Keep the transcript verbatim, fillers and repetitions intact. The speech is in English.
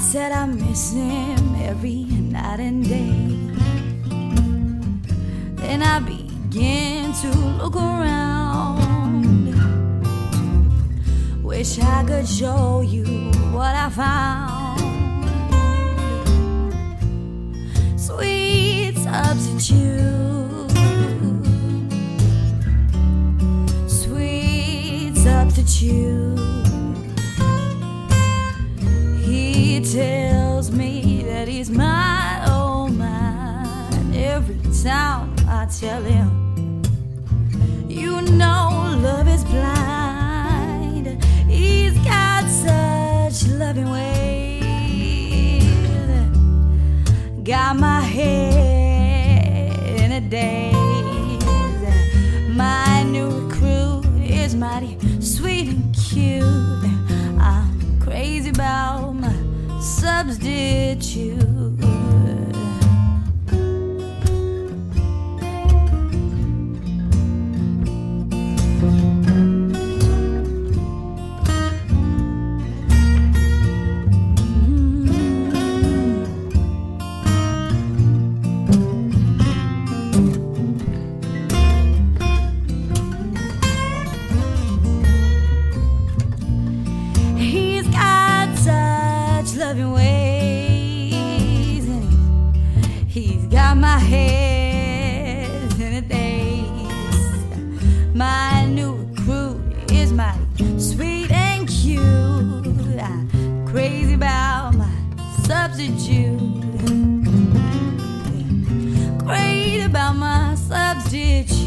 said I miss him every night and day. Then I began to look around. Wish I could show you what I found. Sweet substitute, sweet substitute. He tells me that he's my old man. Every time I tell him, you know love is blind. He's got such loving ways, got my head in a daze. My new recruit is mighty sweet and cute. I'm crazy about my substitute. Loving ways, and he's got my head in a daze. My new recruit is mighty sweet and cute. I'm crazy about my substitute. Crazy about my substitute.